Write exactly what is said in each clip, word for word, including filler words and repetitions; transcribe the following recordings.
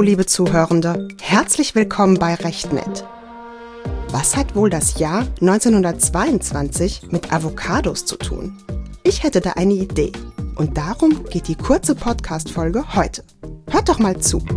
liebe Zuhörende, herzlich willkommen bei RechtNet. Was hat wohl das Jahr neunzehnhundertzweiundzwanzig mit Avocados zu tun? Ich hätte da eine Idee und darum geht die kurze Podcast-Folge heute. Hört doch mal zu.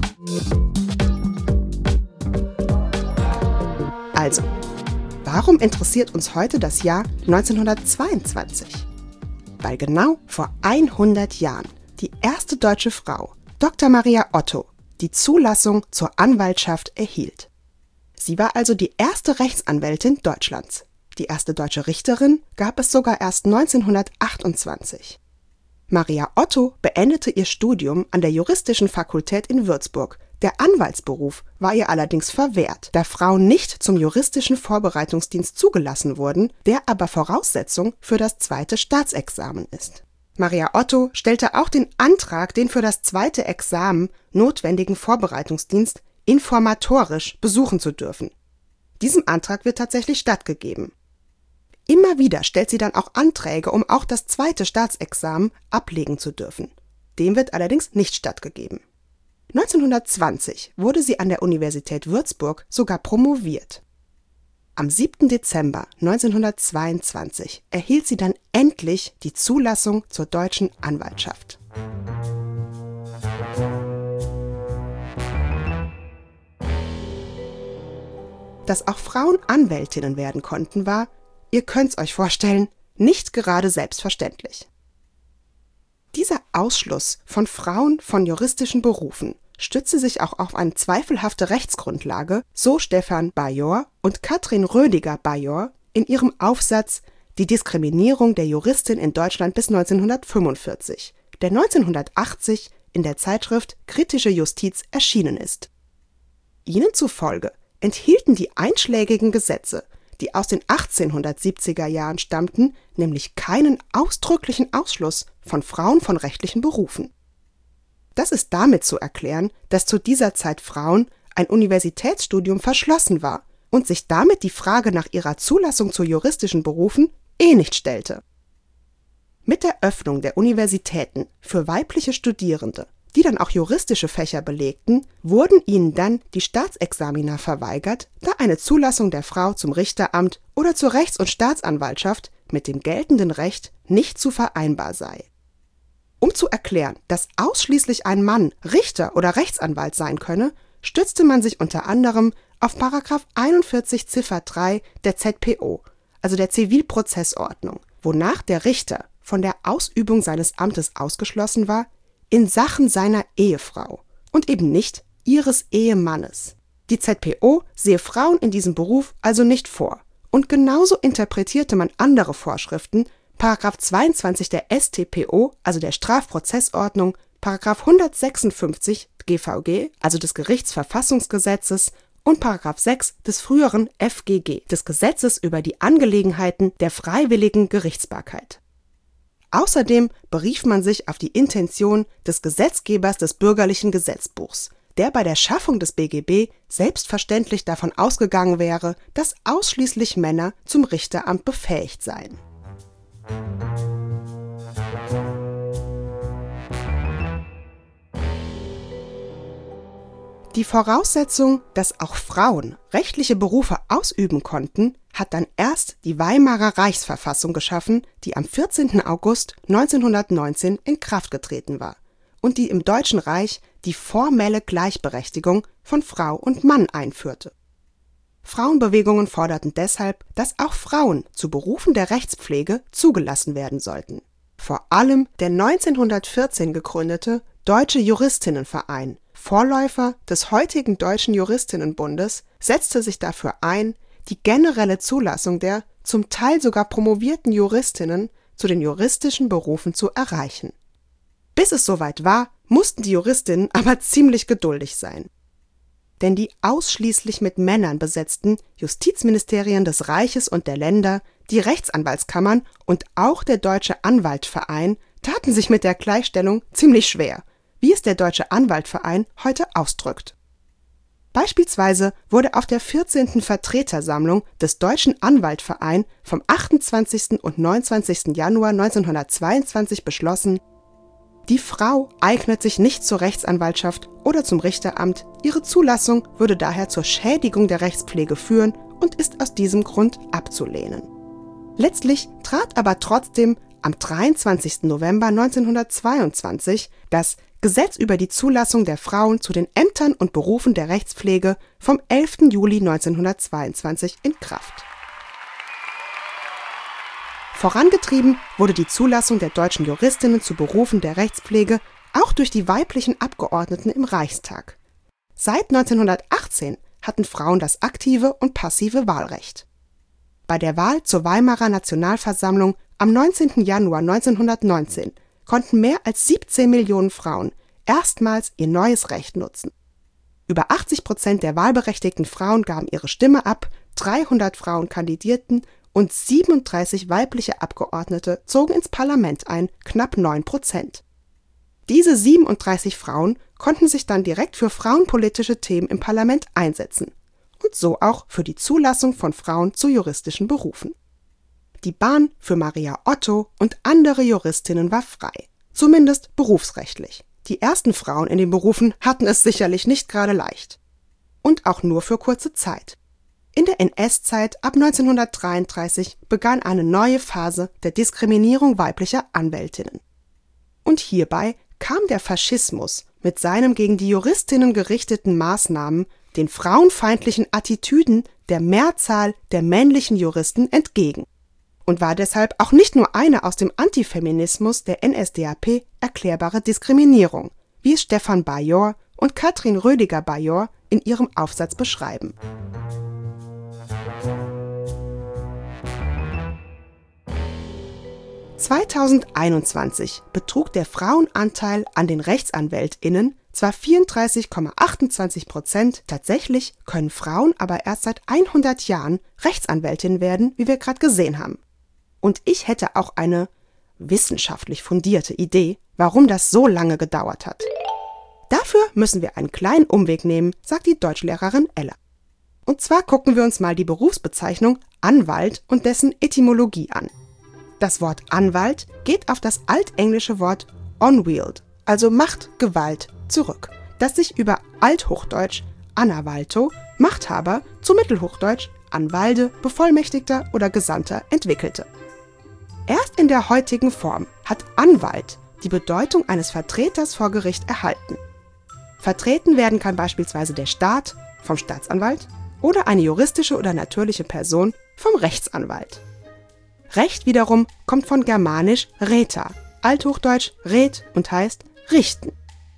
Also, warum interessiert uns heute das Jahr neunzehnhundertzweiundzwanzig? Weil genau vor hundert Jahren die erste deutsche Frau, Doktor Maria Otto, die Zulassung zur Anwaltschaft erhielt. Sie war also die erste Rechtsanwältin Deutschlands. Die erste deutsche Richterin gab es sogar erst neunzehnhundertachtundzwanzig. Maria Otto beendete ihr Studium an der Juristischen Fakultät in Würzburg. Der Anwaltsberuf war ihr allerdings verwehrt, da Frauen nicht zum juristischen Vorbereitungsdienst zugelassen wurden, der aber Voraussetzung für das zweite Staatsexamen ist. Maria Otto stellte auch den Antrag, den für das zweite Examen notwendigen Vorbereitungsdienst informatorisch besuchen zu dürfen. Diesem Antrag wird tatsächlich stattgegeben. Immer wieder stellt sie dann auch Anträge, um auch das zweite Staatsexamen ablegen zu dürfen. Dem wird allerdings nicht stattgegeben. neunzehnhundertzwanzig wurde sie an der Universität Würzburg sogar promoviert. Am siebten Dezember neunzehnhundertzweiundzwanzig erhielt sie dann endlich die Zulassung zur deutschen Anwaltschaft. Dass auch Frauen Anwältinnen werden konnten, war, ihr könnt's euch vorstellen, nicht gerade selbstverständlich. Dieser Ausschluss von Frauen von juristischen Berufen stützte sich auch auf eine zweifelhafte Rechtsgrundlage, so Stefan Bajor und Katrin Rödiger-Bajor in ihrem Aufsatz »Die Diskriminierung der Juristin in Deutschland bis neunzehnhundertfünfundvierzig«, der neunzehnhundertachtzig in der Zeitschrift Kritische Justiz erschienen ist. Ihnen zufolge enthielten die einschlägigen Gesetze, die aus den achtzehnhundertsiebziger Jahren stammten, nämlich keinen ausdrücklichen Ausschluss von Frauen von rechtlichen Berufen. Das ist damit zu erklären, dass zu dieser Zeit Frauen ein Universitätsstudium verschlossen war und sich damit die Frage nach ihrer Zulassung zu juristischen Berufen eh nicht stellte. Mit der Öffnung der Universitäten für weibliche Studierende, die dann auch juristische Fächer belegten, wurden ihnen dann die Staatsexamina verweigert, da eine Zulassung der Frau zum Richteramt oder zur Rechts- und Staatsanwaltschaft mit dem geltenden Recht nicht zu vereinbar sei. Um zu erklären, dass ausschließlich ein Mann Richter oder Rechtsanwalt sein könne, stützte man sich unter anderem auf Paragraph einundvierzig Ziffer drei der Z P O, also der Zivilprozessordnung, wonach der Richter von der Ausübung seines Amtes ausgeschlossen war in Sachen seiner Ehefrau und eben nicht ihres Ehemannes. Die Z P O sehe Frauen in diesem Beruf also nicht vor. Und genauso interpretierte man andere Vorschriften, Paragraph zweiundzwanzig der S t P O, also der Strafprozessordnung, Paragraph hundertsechsundfünfzig G V G, also des Gerichtsverfassungsgesetzes, und Paragraph sechs des früheren F G G, des Gesetzes über die Angelegenheiten der freiwilligen Gerichtsbarkeit. Außerdem berief man sich auf die Intention des Gesetzgebers des Bürgerlichen Gesetzbuchs, der bei der Schaffung des B G B selbstverständlich davon ausgegangen wäre, dass ausschließlich Männer zum Richteramt befähigt seien. Die Voraussetzung, dass auch Frauen rechtliche Berufe ausüben konnten, hat dann erst die Weimarer Reichsverfassung geschaffen, die am vierzehnten August neunzehnhundertneunzehn in Kraft getreten war und die im Deutschen Reich die formelle Gleichberechtigung von Frau und Mann einführte. Frauenbewegungen forderten deshalb, dass auch Frauen zu Berufen der Rechtspflege zugelassen werden sollten. Vor allem der neunzehnhundertvierzehn gegründete Deutsche Juristinnenverein, Vorläufer des heutigen Deutschen Juristinnenbundes, setzte sich dafür ein, die generelle Zulassung der zum Teil sogar promovierten Juristinnen zu den juristischen Berufen zu erreichen. Bis es soweit war, mussten die Juristinnen aber ziemlich geduldig sein. Denn die ausschließlich mit Männern besetzten Justizministerien des Reiches und der Länder, die Rechtsanwaltskammern und auch der Deutsche Anwaltverein taten sich mit der Gleichstellung ziemlich schwer, wie es der Deutsche Anwaltverein heute ausdrückt. Beispielsweise wurde auf der vierzehnten Vertretersammlung des Deutschen Anwaltverein vom achtundzwanzigsten und neunundzwanzigsten Januar neunzehnhundertzweiundzwanzig beschlossen, Die Frau eignet sich nicht zur Rechtsanwaltschaft oder zum Richteramt, ihre Zulassung würde daher zur Schädigung der Rechtspflege führen und ist aus diesem Grund abzulehnen. Letztlich trat aber trotzdem am dreiundzwanzigsten November neunzehnhundertzweiundzwanzig das Gesetz über die Zulassung der Frauen zu den Ämtern und Berufen der Rechtspflege vom elften Juli neunzehnhundertzweiundzwanzig in Kraft. Vorangetrieben wurde die Zulassung der deutschen Juristinnen zu Berufen der Rechtspflege auch durch die weiblichen Abgeordneten im Reichstag. Seit neunzehnhundertachtzehn hatten Frauen das aktive und passive Wahlrecht. Bei der Wahl zur Weimarer Nationalversammlung am neunzehnten Januar neunzehnhundertneunzehn konnten mehr als siebzehn Millionen Frauen erstmals ihr neues Recht nutzen. Über achtzig Prozent der wahlberechtigten Frauen gaben ihre Stimme ab, dreihundert Frauen kandidierten und siebenunddreißig weibliche Abgeordnete zogen ins Parlament ein, knapp neun Prozent. Diese siebenunddreißig Frauen konnten sich dann direkt für frauenpolitische Themen im Parlament einsetzen und so auch für die Zulassung von Frauen zu juristischen Berufen. Die Bahn für Maria Otto und andere Juristinnen war frei, zumindest berufsrechtlich. Die ersten Frauen in den Berufen hatten es sicherlich nicht gerade leicht. Und auch nur für kurze Zeit. In der N S-Zeit ab neunzehnhundertdreiunddreißig begann eine neue Phase der Diskriminierung weiblicher Anwältinnen. Und hierbei kam der Faschismus mit seinen gegen die Juristinnen gerichteten Maßnahmen den frauenfeindlichen Attitüden der Mehrzahl der männlichen Juristen entgegen und war deshalb auch nicht nur eine aus dem Antifeminismus der N S D A P erklärbare Diskriminierung, wie es Stefan Bajor und Katrin Rödiger-Bajor in ihrem Aufsatz beschreiben. zweitausendeinundzwanzig betrug der Frauenanteil an den RechtsanwältInnen zwar vierunddreißig Komma achtundzwanzig Prozent, tatsächlich können Frauen aber erst seit hundert Jahren Rechtsanwältin werden, wie wir gerade gesehen haben. Und ich hätte auch eine wissenschaftlich fundierte Idee, warum das so lange gedauert hat. Dafür müssen wir einen kleinen Umweg nehmen, sagt die Deutschlehrerin Ella. Und zwar gucken wir uns mal die Berufsbezeichnung Anwalt und dessen Etymologie an. Das Wort Anwalt geht auf das altenglische Wort onwield, also Macht, Gewalt, zurück, das sich über Althochdeutsch Anawalto, Machthaber, zu Mittelhochdeutsch Anwalde, Bevollmächtigter oder Gesandter entwickelte. Erst in der heutigen Form hat Anwalt die Bedeutung eines Vertreters vor Gericht erhalten. Vertreten werden kann beispielsweise der Staat vom Staatsanwalt oder eine juristische oder natürliche Person vom Rechtsanwalt. Recht wiederum kommt von germanisch reta, althochdeutsch red und heißt richten.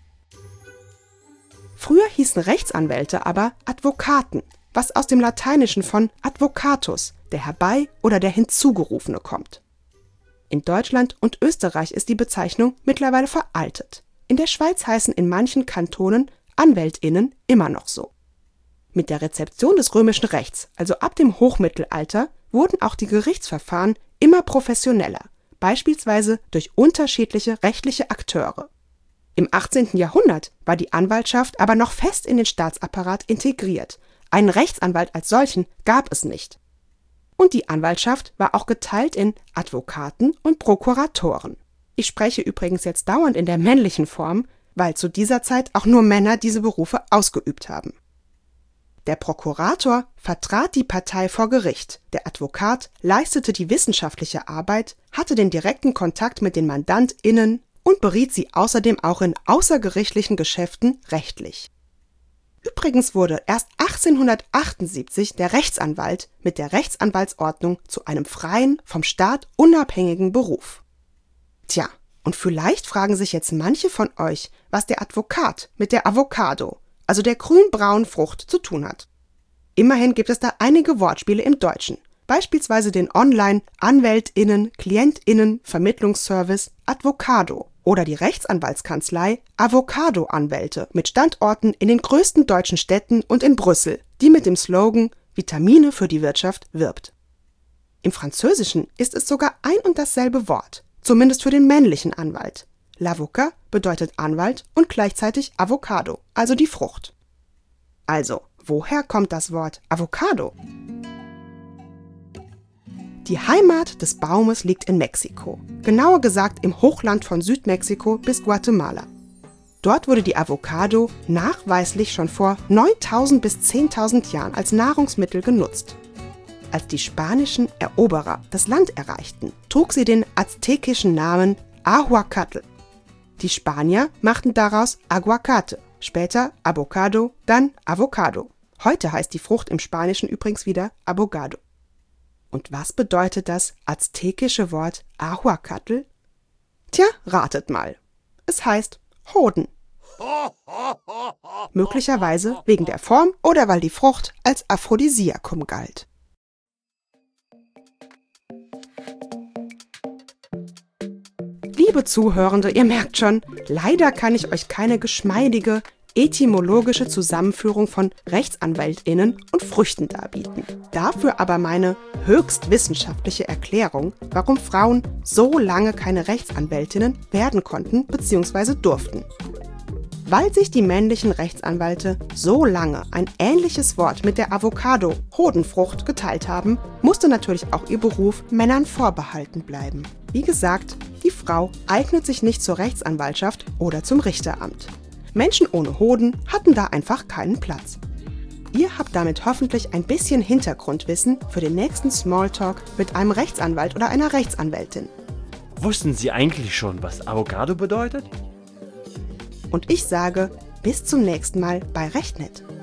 Früher hießen Rechtsanwälte aber Advokaten, was aus dem Lateinischen von advocatus, der herbei oder der Hinzugerufene kommt. In Deutschland und Österreich ist die Bezeichnung mittlerweile veraltet. In der Schweiz heißen in manchen Kantonen AnwältInnen immer noch so. Mit der Rezeption des römischen Rechts, also ab dem Hochmittelalter, wurden auch die Gerichtsverfahren immer professioneller, beispielsweise durch unterschiedliche rechtliche Akteure. Im achtzehnten Jahrhundert war die Anwaltschaft aber noch fest in den Staatsapparat integriert. Einen Rechtsanwalt als solchen gab es nicht. Und die Anwaltschaft war auch geteilt in Advokaten und Prokuratoren. Ich spreche übrigens jetzt dauernd in der männlichen Form, weil zu dieser Zeit auch nur Männer diese Berufe ausgeübt haben. Der Prokurator vertrat die Partei vor Gericht, der Advokat leistete die wissenschaftliche Arbeit, hatte den direkten Kontakt mit den MandantInnen und beriet sie außerdem auch in außergerichtlichen Geschäften rechtlich. Übrigens wurde erst achtzehnhundertachtundsiebzig der Rechtsanwalt mit der Rechtsanwaltsordnung zu einem freien, vom Staat unabhängigen Beruf. Tja, und vielleicht fragen sich jetzt manche von euch, was der Advokat mit der Avocado, also der grün-braunen Frucht, zu tun hat. Immerhin gibt es da einige Wortspiele im Deutschen, beispielsweise den Online-AnwältInnen-KlientInnen-Vermittlungsservice Advocado oder die Rechtsanwaltskanzlei Avocado-Anwälte mit Standorten in den größten deutschen Städten und in Brüssel, die mit dem Slogan Vitamine für die Wirtschaft wirbt. Im Französischen ist es sogar ein und dasselbe Wort, zumindest für den männlichen Anwalt. L'avocat bedeutet Anwalt und gleichzeitig Avocado, also die Frucht. Also, woher kommt das Wort Avocado? Die Heimat des Baumes liegt in Mexiko, genauer gesagt im Hochland von Südmexiko bis Guatemala. Dort wurde die Avocado nachweislich schon vor neuntausend bis zehntausend Jahren als Nahrungsmittel genutzt. Als die spanischen Eroberer das Land erreichten, trug sie den aztekischen Namen Ahuacatl. Die Spanier machten daraus Aguacate, später Avocado, dann Avocado. Heute heißt die Frucht im Spanischen übrigens wieder Abogado. Und was bedeutet das aztekische Wort Ahuacatl? Tja, ratet mal. Es heißt Hoden. Möglicherweise wegen der Form oder weil die Frucht als Aphrodisiakum galt. Liebe Zuhörende, ihr merkt schon, leider kann ich euch keine geschmeidige, etymologische Zusammenführung von RechtsanwältInnen und Früchten darbieten. Dafür aber meine höchst wissenschaftliche Erklärung, warum Frauen so lange keine Rechtsanwältinnen werden konnten bzw. durften. Weil sich die männlichen Rechtsanwälte so lange ein ähnliches Wort mit der Avocado, Hodenfrucht, geteilt haben, musste natürlich auch ihr Beruf Männern vorbehalten bleiben. Wie gesagt, die Frau eignet sich nicht zur Rechtsanwaltschaft oder zum Richteramt. Menschen ohne Hoden hatten da einfach keinen Platz. Ihr habt damit hoffentlich ein bisschen Hintergrundwissen für den nächsten Smalltalk mit einem Rechtsanwalt oder einer Rechtsanwältin. Wussten Sie eigentlich schon, was Avocado bedeutet? Und ich sage, bis zum nächsten Mal bei RechtNet.